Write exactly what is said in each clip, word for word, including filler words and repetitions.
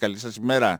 καλή σας ημέρα.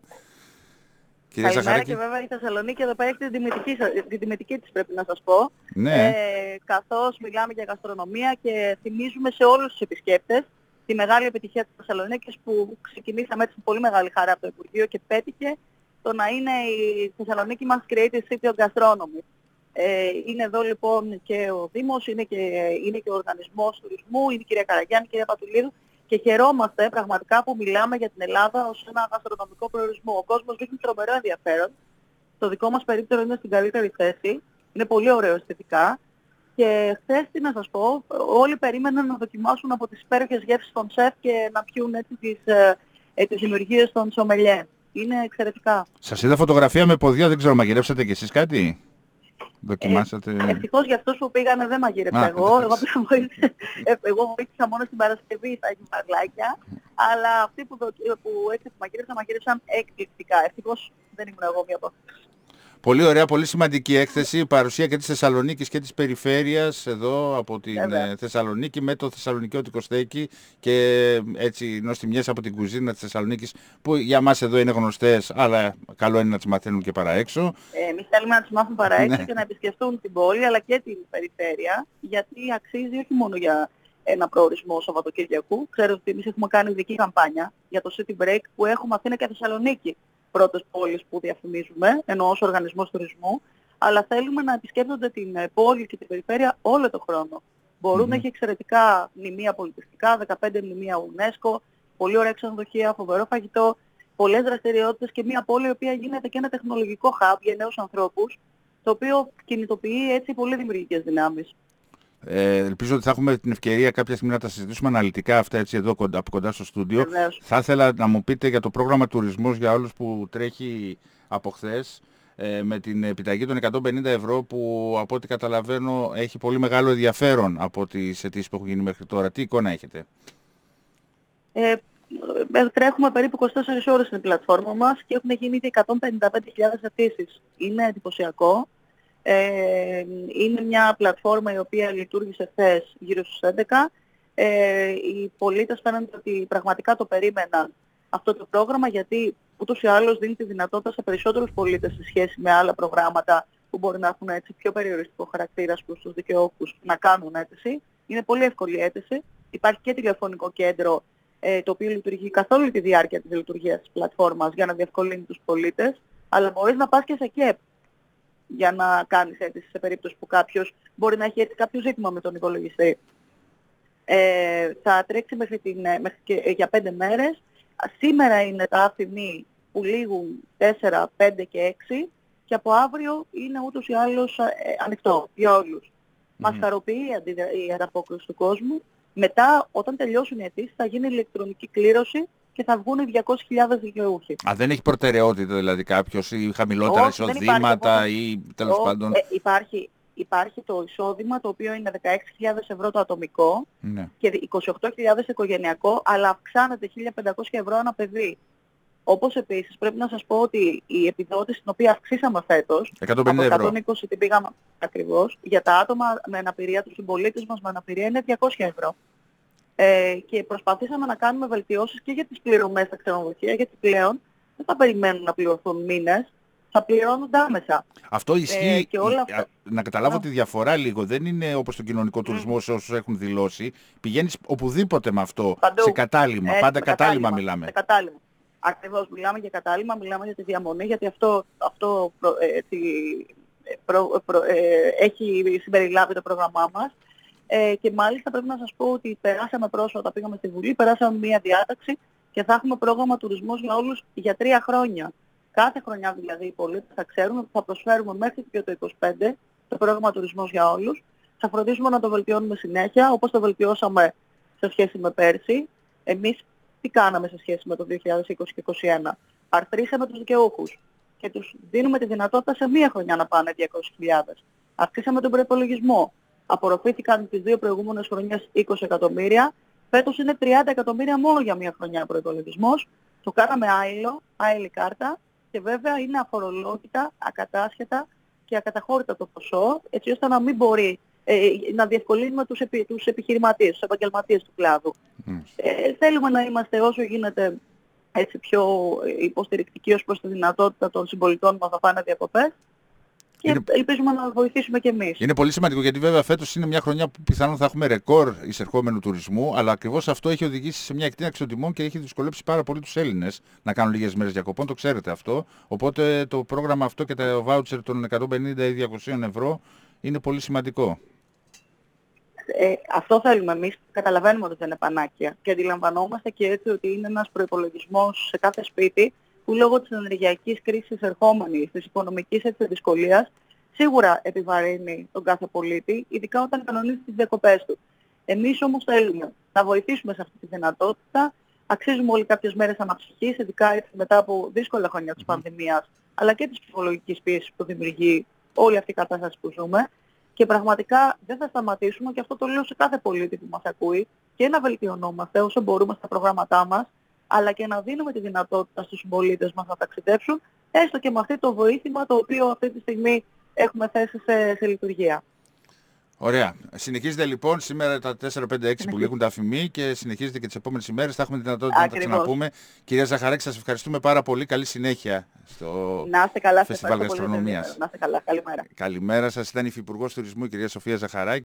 Κυρία Καλημέρα Ζαχαράκη. και βέβαια η Θεσσαλονίκη εδώ πέρα έχει την τιμητική, σα- την τιμητική της, πρέπει να σας πω. Ναι. Ε, καθώς μιλάμε για γαστρονομία και θυμίζουμε σε όλους τους επισκέπτες τη μεγάλη επιτυχία της Θεσσαλονίκης που ξεκινήσαμε έτσι με πολύ μεγάλη χαρά από το Υπουργείο και πέτυχε το να είναι η Θεσσαλονίκη μας Creative City of Gastronomy. Ε, είναι εδώ λοιπόν και ο Δήμος, είναι και, είναι και ο Οργανισμός Τουρισμού, είναι η κυρία Καραγιάννη, η κυρία Πατουλίδου και χαιρόμαστε πραγματικά που μιλάμε για την Ελλάδα ως ένα γαστρονομικό προορισμό. Ο κόσμος δείχνει τρομερό ενδιαφέρον. Το δικό μας περίπτερο είναι στην καλύτερη θέση. Είναι πολύ ωραίο αισθητικά. Και χθες, τι να σας πω, όλοι περίμεναν να δοκιμάσουν από τις υπέροχες γεύσεις των σεφ και να πιούν έτσι τις, ε, τις δημιουργίες των σομελιέ. Είναι εξαιρετικά. Σας είδα φωτογραφία με ποδιά, δεν ξέρω, μαγειρέψατε κι εσείς κάτι? Δοκιμάσατε? Ε, ευτυχώς για αυτούς που πήγανε δεν μαγείρεψα Α, εγώ. Εγώ, απλά βοήθησα- ε, εγώ βοήθησα μόνο στην Παρασκευή στα γυμναρλάκια. Αλλά αυτοί που, δοκι- που έτσι που μαγείρεψαν, μαγείρεψαν εκπληκτικά. Ευτυχώς δεν ήμουν εγώ μία από αυτούς. Πολύ ωραία, πολύ σημαντική έκθεση, παρουσία και της Θεσσαλονίκης και της περιφέρειας εδώ από την Βέβαια. ε, Θεσσαλονίκη με το θεσσαλονικιώτικο στέκι και έτσι νοστιμιές από την κουζίνα της Θεσσαλονίκης που για μας εδώ είναι γνωστές, αλλά καλό είναι να τις μαθαίνουν και παρά έξω. Ε, εμείς θέλουμε να τους μάθουν παρά έξω Ναι. και να επισκεφτούν την πόλη αλλά και την περιφέρεια, γιατί αξίζει όχι μόνο για ένα προορισμό Σαββατοκύριακου. Ξέρω ότι εμείς έχουμε κάνει ειδική καμπάνια για το City Break που έχουμε Αθήνα και Θεσσαλονίκη πρώτες πόλεις που διαφημίζουμε, ενώ ως οργανισμός τουρισμού, αλλά θέλουμε να επισκέπτονται την ε, πόλη και την περιφέρεια όλο τον χρόνο. Μπορούν να έχει εξαιρετικά μνημεία πολιτιστικά, δεκαπέντε μνημεία UNESCO, πολύ ωραία ξενοδοχεία, φοβερό φαγητό, πολλές δραστηριότητες και μια πόλη η οποία γίνεται και ένα τεχνολογικό hub για νέους ανθρώπους, το οποίο κινητοποιεί έτσι πολύ δημιουργικές δυνάμεις. Ε, ελπίζω ότι θα έχουμε την ευκαιρία κάποια στιγμή να τα συζητήσουμε αναλυτικά αυτά έτσι εδώ κοντά, από κοντά στο στούντιο. Βεβαίως. Θα ήθελα να μου πείτε για το πρόγραμμα τουρισμός για όλους που τρέχει από χθες ε, με την επιταγή των εκατόν πενήντα ευρώ που από ό,τι καταλαβαίνω έχει πολύ μεγάλο ενδιαφέρον από τις αιτήσεις που έχουν γίνει μέχρι τώρα. Τι εικόνα έχετε? Ε, ε, τρέχουμε περίπου είκοσι τέσσερις ώρες στην πλατφόρμα μας και έχουν γίνει ήδη εκατόν πενήντα πέντε χιλιάδες αιτήσεις. Είναι εντυπωσιακό. Ε, είναι μια πλατφόρμα η οποία λειτουργήσε χθες γύρω στους έντεκα. Ε, οι πολίτες φαίνονται ότι πραγματικά το περίμεναν αυτό το πρόγραμμα, γιατί ούτως ή άλλως δίνει τη δυνατότητα σε περισσότερους πολίτες σε σχέση με άλλα προγράμματα που μπορεί να έχουν έτσι πιο περιοριστικό χαρακτήρα στους δικαιώχους να κάνουν αίτηση. Είναι πολύ εύκολη αίτηση. Υπάρχει και τηλεφωνικό κέντρο ε, το οποίο λειτουργεί καθ' όλη τη διάρκεια της λειτουργίας της πλατφόρμας για να διευκολύνει τους πολίτες, αλλά μπορείς να πας και σε ΚΕΠ για να κάνεις αίτηση σε περίπτωση που κάποιος μπορεί να έχει έτσι κάποιο ζήτημα με τον υπολογιστή. Ε, θα τρέξει μέχρι την, μέχρι και, για πέντε μέρες. Σήμερα είναι τα άφημη που λήγουν τέσσερα, πέντε και έξι και από αύριο είναι ούτως ή άλλως ε, ανοιχτό για όλους. Mm-hmm. Μας χαροποιεί η, αντιδρα... η ανταπόκριση του κόσμου. Μετά, όταν τελειώσουν οι αιτήσεις, θα γίνει ηλεκτρονική κλήρωση και θα βγουν διακόσιες χιλιάδες δικαιούχοι. Α, δεν έχει προτεραιότητα δηλαδή κάποιος ή χαμηλότερα Όχι, εισοδήματα ή τέλος Όχι, πάντων? Ε, υπάρχει, υπάρχει το εισόδημα το οποίο είναι δεκαέξι χιλιάδες ευρώ το ατομικό Ναι. και είκοσι οκτώ χιλιάδες οικογενειακό, αλλά αυξάνεται χίλια πεντακόσια ευρώ ανά παιδί. Όπως επίσης πρέπει να σας πω ότι η επιδότηση την οποία αυξήσαμε φέτος, εκατόν πενήντα από ευρώ. εκατόν είκοσι την πήγαμε ακριβώς, για τα άτομα με αναπηρία, τους συμπολίτες μας με αναπηρία είναι διακόσια ευρώ. Ε, και προσπαθήσαμε να κάνουμε βελτιώσεις και για τις πληρωμές στα ξενοδοχεία, γιατί πλέον δεν θα περιμένουν να πληρωθούν μήνες, θα πληρώνονται άμεσα. Αυτό ισχύει, Ε, και όλα αυτά- να καταλάβω Να. τη διαφορά λίγο, δεν είναι όπως το κοινωνικό τουρισμό σε όσους έχουν δηλώσει. Πηγαίνεις οπουδήποτε με αυτό, Παντού. σε κατάλημα, Έτσι, πάντα με κατάλημα μιλάμε. Σε κατάλημα. Ακριβώς, μιλάμε για κατάλημα, μιλάμε για τη διαμονή, γιατί αυτό, αυτό προ, ε, έτσι, προ, προ, ε, έχει συμπεριλάβει το πρόγραμμά μας. Ε, και μάλιστα πρέπει να σας πω ότι περάσαμε πρόσφατα, πήγαμε στη Βουλή, περάσαμε μία διάταξη και θα έχουμε πρόγραμμα τουρισμός για όλους για τρία χρόνια. Κάθε χρονιά δηλαδή οι πολίτες θα ξέρουν ότι θα προσφέρουμε μέχρι και το είκοσι πέντε το πρόγραμμα τουρισμός για όλους. Θα φροντίσουμε να το βελτιώνουμε συνέχεια, όπως το βελτιώσαμε σε σχέση με πέρσι. Εμείς τι κάναμε σε σχέση με το δύο χιλιάδες είκοσι και είκοσι ένα? Αρθρήσαμε τους δικαιούχους και τους δίνουμε τη δυνατότητα σε μία χρονιά να πάνε διακόσιες χιλιάδες. Αυξήσαμε τον προϋπολογισμό. Απορροφήθηκαν τις δύο προηγούμενες χρονιές είκοσι εκατομμύρια. Φέτος είναι τριάντα εκατομμύρια μόνο για μία χρονιά προϋπολογισμός. Το κάναμε άειλο, άειλη κάρτα και βέβαια είναι αφορολόγητα, ακατάσχετα και ακαταχώρητα το ποσό, έτσι ώστε να μην μπορεί ε, να διευκολύνουμε τους, επι, τους επιχειρηματίες, τους επαγγελματίες του κλάδου. Mm. Ε, θέλουμε να είμαστε όσο γίνεται έτσι πιο υποστηρικτικοί ως προς τη δυνατότητα των συμπολιτών μας να πάνε διακοπές. Και είναι... ελπίζουμε να βοηθήσουμε και εμείς. Είναι πολύ σημαντικό γιατί βέβαια φέτος είναι μια χρονιά που πιθανόν θα έχουμε ρεκόρ εισερχόμενου τουρισμού, αλλά ακριβώς αυτό έχει οδηγήσει σε μια εκτείναξη των τιμών και έχει δυσκολέψει πάρα πολύ τους Έλληνες να κάνουν λίγες μέρες διακοπών, το ξέρετε αυτό. Οπότε το πρόγραμμα αυτό και τα βάουτσερ των εκατόν πενήντα ή διακόσια ευρώ είναι πολύ σημαντικό. Ε, αυτό θέλουμε εμείς. Καταλαβαίνουμε ότι δεν είναι πανάκια και αντιλαμβανόμαστε και έτσι ότι είναι ένας προϋπολογισμός σε κάθε σπίτι που λόγω της ενεργειακής κρίσης ερχόμενης, της οικονομικής έτσι δυσκολίας, σίγουρα επιβαρύνει τον κάθε πολίτη, ειδικά όταν κανονίζει τις διακοπές του. Εμείς όμως θέλουμε να βοηθήσουμε σε αυτή τη δυνατότητα. Αξίζουμε όλοι κάποιες μέρες αναψυχής, ειδικά έτσι μετά από δύσκολα χρόνια της πανδημίας, αλλά και της ψυχολογικής πίεσης που δημιουργεί όλη αυτή η κατάσταση που ζούμε. Και πραγματικά δεν θα σταματήσουμε, και αυτό το λέω σε κάθε πολίτη που μας ακούει, και να βελτιωνόμαστε όσο μπορούμε στα προγράμματά μας, αλλά και να δίνουμε τη δυνατότητα στους συμπολίτες μας να ταξιδέψουν, έστω και με αυτό το βοήθημα το οποίο αυτή τη στιγμή έχουμε θέσει σε, σε λειτουργία. Ωραία. Συνεχίζετε λοιπόν σήμερα τα τέσσερα πέντε έξι που λήγουν τα αφημί και συνεχίζετε και τις επόμενες ημέρες. Θα έχουμε τη δυνατότητα Ακριβώς. να τα ξαναπούμε. Κυρία Ζαχαράκη, σας ευχαριστούμε πάρα πολύ. Καλή συνέχεια στο Φεστιβάλ Γαστρονομίας. Να είστε καλά. Καλημέρα. Καλημέρα σας. Ήταν η Υφυπουργός Τουρισμού, η κυρία Σοφία Ζαχαράκη.